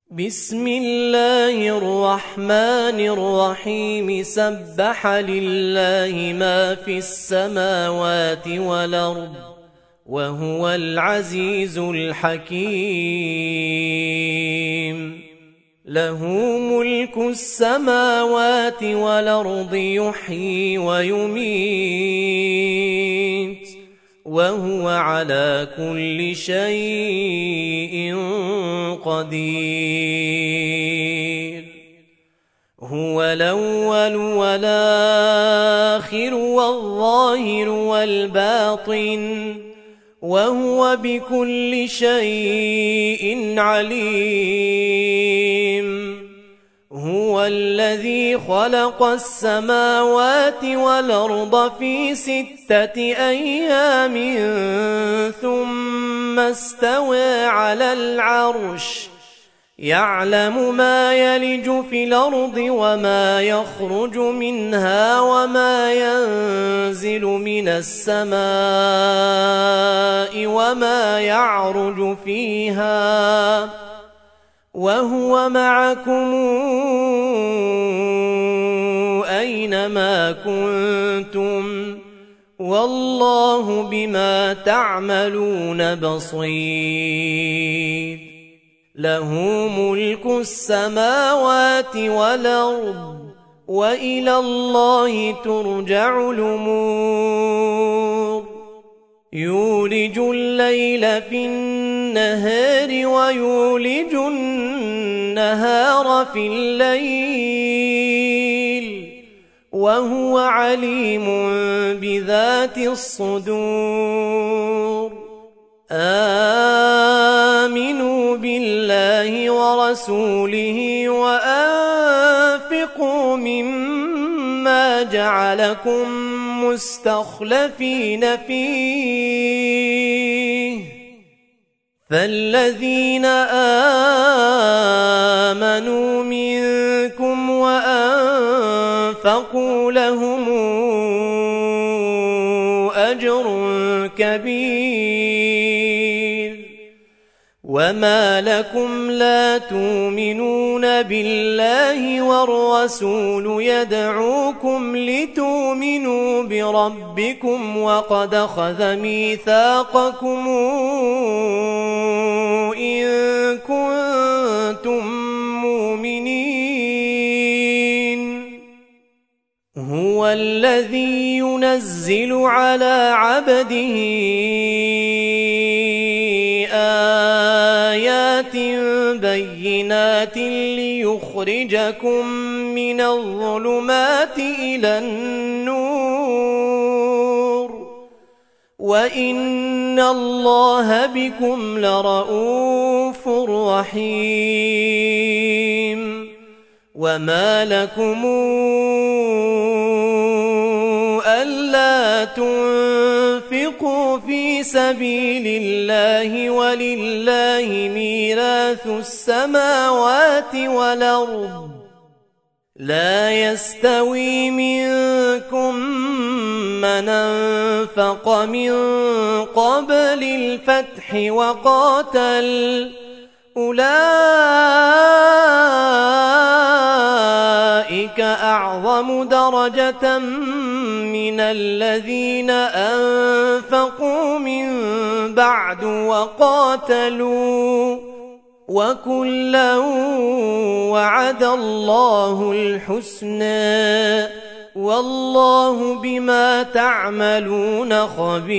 بسم الله الرحمن الرحيم سبح لله ما في السماوات والأرض وهو العزيز الحكيم له ملك السماوات والأرض يحيي ويميت وهو على كل شيء قدير هو الأول والآخر والظاهر والباطن وهو بكل شيء عليم هو الذي خلق السماوات والأرض في 6 أيام ثم استوى على العرش يعلم ما يلج في الأرض وما يخرج منها وما ينزل من السماء وما يعرج فيها وهو معكم أينما كنتم والله بما تعملون بصير له ملك السماوات والأرض وإلى الله ترجع الأمور يولج الليل في النهار ويولج النهار في الليل وهو عليم بذات الصدور آمنوا بالله ورسوله وأنفقوا مما جعلكم مستخلفين فيه فالذين آمنوا منكم وأنفقوا لهم أجر كبير وما لكم لا تؤمنون بالله والرسول يدعوكم لتؤمنوا بربكم وقد أخذ ميثاقكم إن كنتم مؤمنين هو الذي ينزل على عبده آيات بينات ليخرجكم من الظلمات إلى النور وإن الله بكم لرؤوف رحيم وما لكم ألا تنفقوا في سبيل الله ولله ميراث السماوات والأرض لا يستوي منكم من أنفق من قبل الفتح وقاتل أولئك أعظم درجة من الذين أنفقوا من بعد وقاتلوا وكلا وعد الله الحسنى والله بما تعملون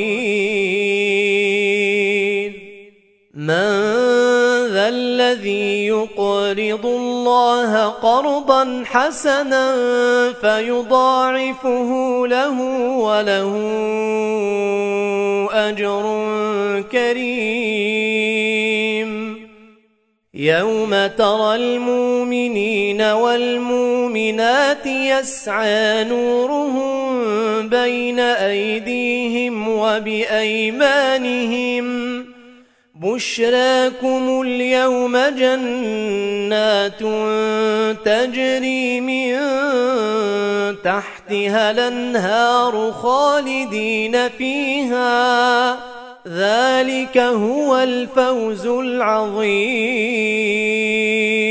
خبير من ذا الذي يقرض الله قرضا حسنا فيضاعفه له وله أجر كريم يوم ترى المؤمنين والمؤمنات يسعى نورهم بين أيديهم وبأيمانهم بشراكم اليوم جنات تجري من تحتها الأنهار خالدين فيها ذلك هو الفوز العظيم.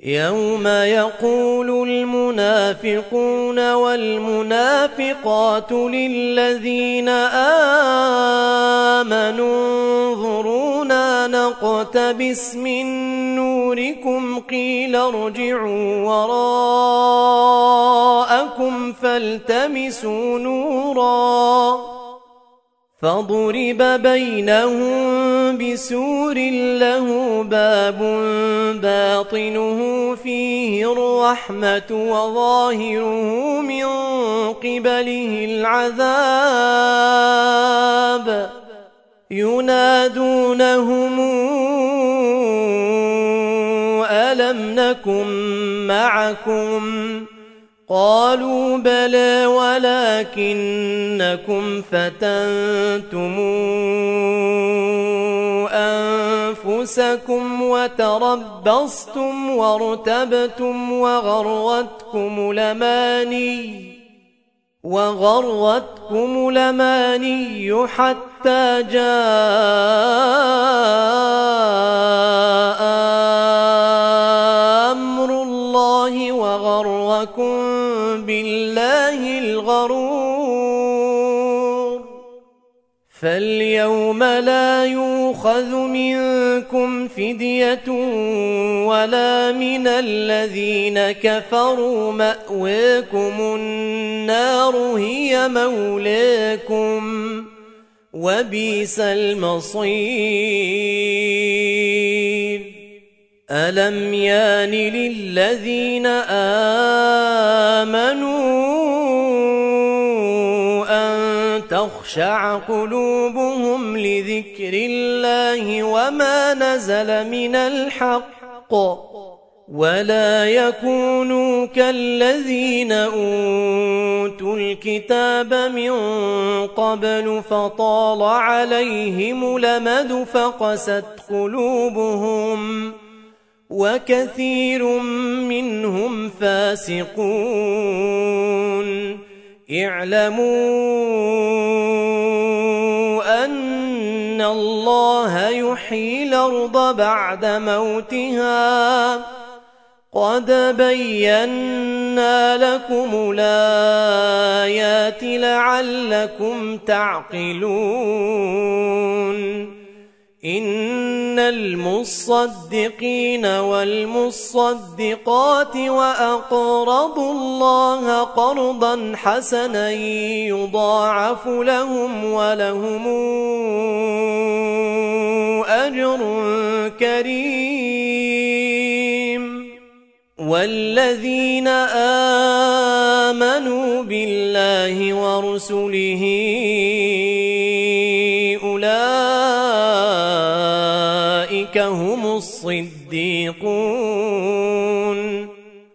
يوم يقول المنافقون والمنافقات للذين آمنوا انظرونا نقتبس من نوركم قيل ارجعوا وراءكم فالتمسوا نورا فضرب بينهم بسور له باب باطنه فيه الرحمة وظاهره من قبله العذاب ينادونهم ألم نكن معكم قالوا بلى ولكنكم فتنتم أنفسكم وتربصتم وارتبتم وغرتكم الأماني حتى جاء أمر الله وغركم بالله الغرور فاليوم لا يؤخذ منكم فدية ولا من الذين كفروا مأواكم النار هي مولاكم وبئس المصير ألم يان للذين آمنوا أن تخشع قلوبهم لذكر الله وما نزل من الحق ولا يكونوا كالذين أوتوا الكتاب من قبل فطال عليهم الأمد فقست قلوبهم وكثير منهم فاسقون اعلموا أن الله يحيي الأرض بعد موتها قد بينا لكم الآيات لعلكم تعقلون إن المصدقين والمصدقات وأقرضوا الله قرضا حسنا يضاعف لهم ولهم أجر كريم والذين آمنوا بالله ورسله أولئك هم الصديقون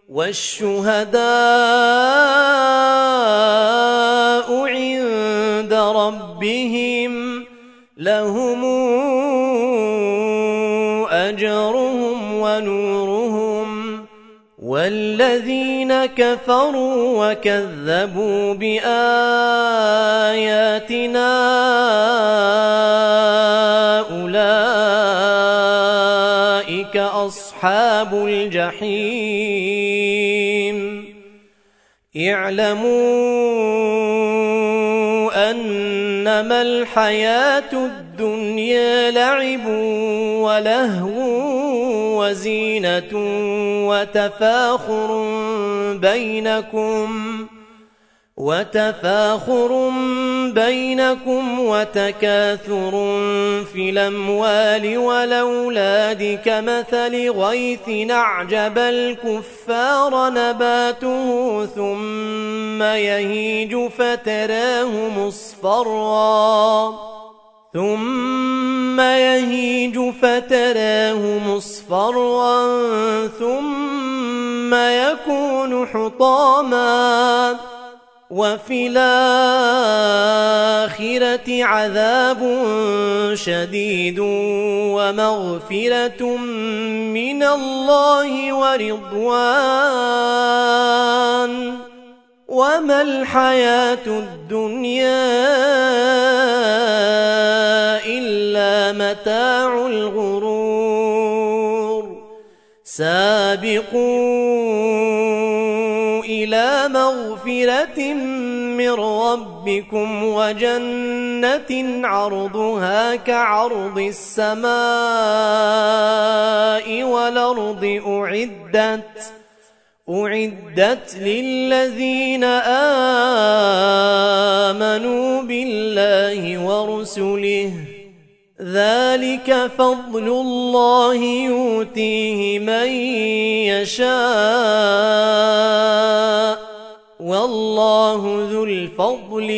والشهداء عند ربهم لهم أجرهم ونورهم والذين كفروا وكذبوا بآياتنا أولئك أصحاب الجحيم اعلموا أنما الحياة الدنيا لعب ولهو وزينة وتفاخر بينكم وتكاثر في الأموال والأولاد كمثل غيث أعجب الكفار نباته ثم يهيج فتراه مصفرا ثم يكون حطاما وفي الآخرة عذاب شديد ومغفرة من الله ورضوان وما الحياة الدنيا إلا متاع الغرور سابقوا إلى مغفرة من ربكم وجنة عرضها كعرض السماء والأرض أعدت للذين آمنوا بالله ورسله ذلك فضل الله يؤتيه من يشاء والله ذو الفضل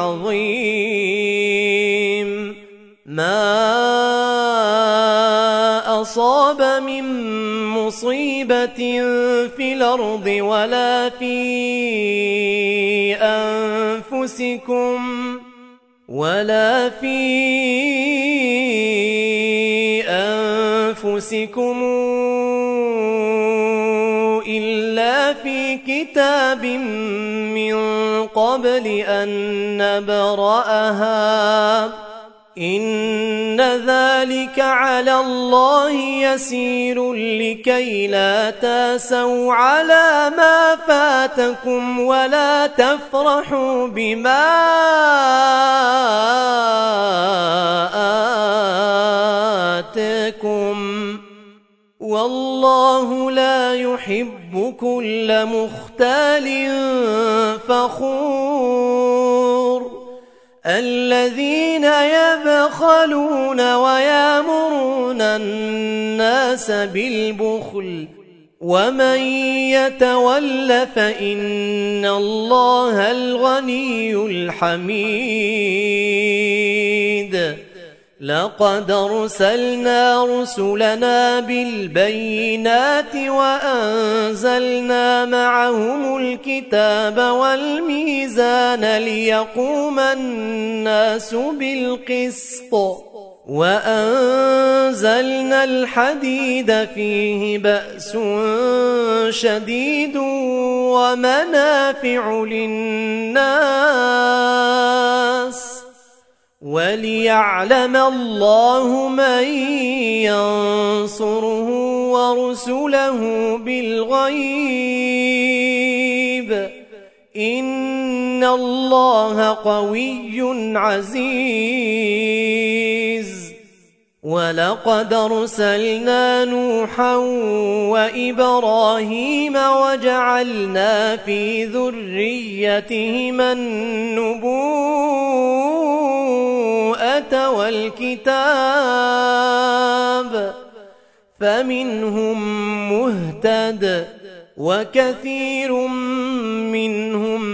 العظيم. ما أصاب من مصيبة في الأرض ولا في أنفسكم إلا في كتاب من قبل أن نبرأها إن ذلك على الله يسير لكي لا تاسوا على ما فاتكم ولا تفرحوا بما آتاكم والله لا يحب كل مختال فخور. الذين يبخلون ويأمرون الناس بالبخل ومن يتول فإن الله الغني الحميد. لقد أرسلنا رسلنا بالبينات وأنزلنا معهم الكتاب والميزان ليقوم الناس بالقسط وأنزلنا الحديد فيه بأس شديد ومنافع للناس وليعلم الله من ينصره ورسله بالغيب إن الله قوي عزيز. ولقد أرسلنا نوحا وإبراهيم وجعلنا في ذريتهما النبوءة والكتاب فمنهم مهتد وكثير منهم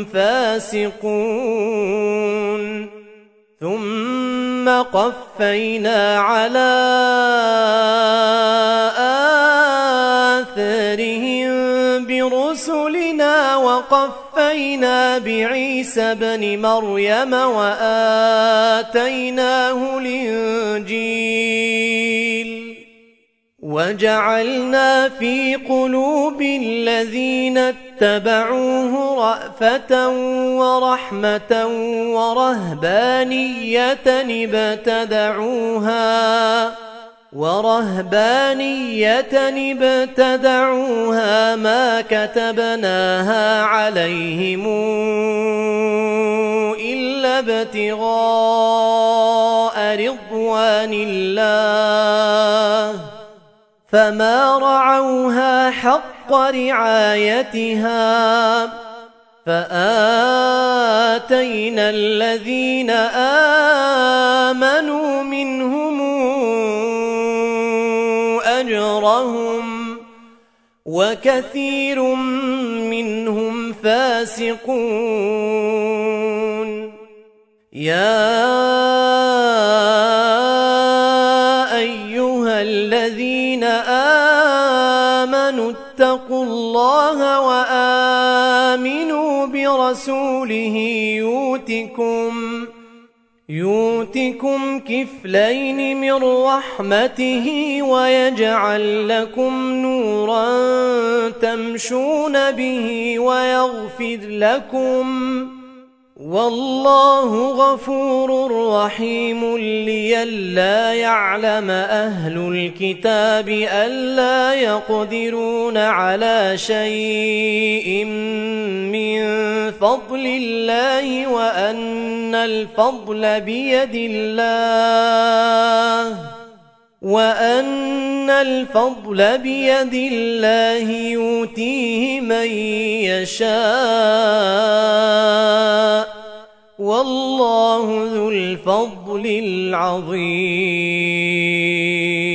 فاسقون. ثم قفينا على آثارهم برسلنا وقفينا بعيسى ابن مريم وآتيناه الإنجيل وجعلنا في قلوب الذين اتبعوه رأفة ورحمة ورهبانية ابتدعوها ما كتبناها عليهم إلا ابتغاء رضوان الله فما رعوها حق رعايتها فآتينا الذين آمنوا منهم أجرهم وكثير منهم فاسقون. يا أيها الذين آمنوا اتقوا الله وآمنوا برسوله يؤتكم كفلين من رحمته ويجعل لكم نورا تمشون به ويغفر لكم والله غفور رحيم لئلا يعلم أهل الكتاب ألا يقدرون على شيء من فضل الله وأن الفضل بيد الله يؤتيه من يشاء والله ذو الفضل العظيم.